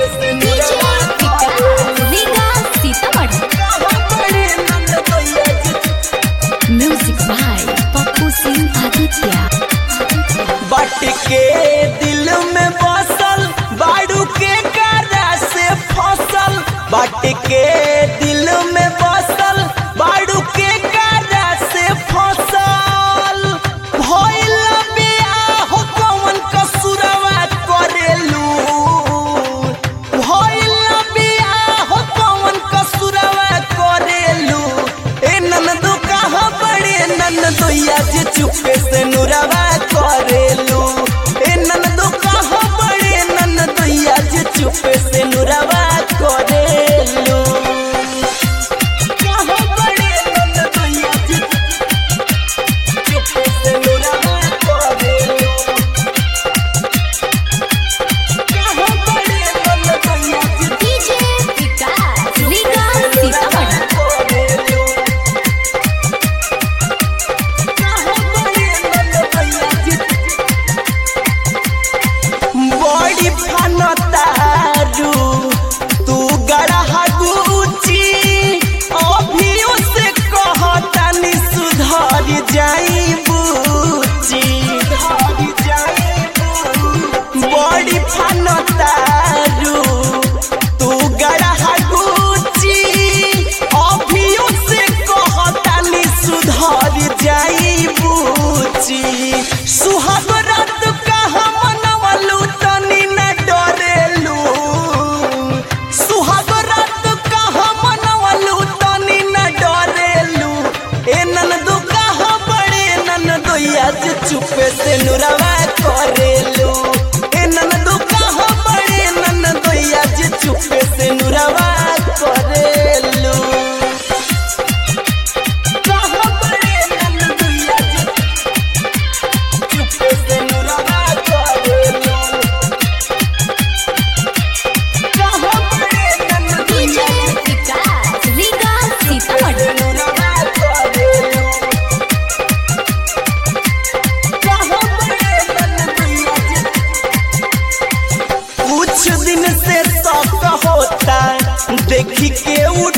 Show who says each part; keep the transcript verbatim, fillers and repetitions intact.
Speaker 1: Music by Pappu Singh Aditya.
Speaker 2: बट के दिल में बसल बाड़ू के कारा से फसल, बट के दिल में बसल बाड़ू के कारा से फसल। भइल बियाह कौन कसुरवा करेलू, भइल बियाह कौन कसुरवा करेलू। ए ननदो कहाँ बड़े ननदोया जे चुपे से नुरवा करेलू। ए ननदो कहाँ बड़े ननदोया जे चुपे से नुरवा करेलू। कहाँ बड़े ननदोया जे चुपे से नुरवा करेलू। कहाँ बड़े ननदोया जे
Speaker 1: डीजे विकास विकास सीतामढ़ी।
Speaker 2: बड़ी फनतारू तू गढ़ा गुची, अभियो से कहतानी सुधर जाई बुची। बड़ी फनतारू तू गढ़ा गुची, अभियो से कहतानी सुधर जाई बुची। सुहाग रात कहाँ मनवलू तनी न डरेलू, सुहाग रात कहाँ मनवलू तनी न डरेलू। ए ननदो कहाँ बड़े ननदोया जे चुपे से नुरवा करेलू। ए ननदो कहाँ बड़े ननदोया जे चुपे से नुरवा करेलू। कहाँ बड़े ननदोया जे चुपे से नुरवा करेलू। कहाँ बड़े
Speaker 1: डीजे
Speaker 2: ननदोया जे
Speaker 1: विकास विकास सीतामढ़ी।
Speaker 2: नुरवा करेलू। कहाँ बड़े ननदोया जे कुछ दिन से शौक होता देखी के उठ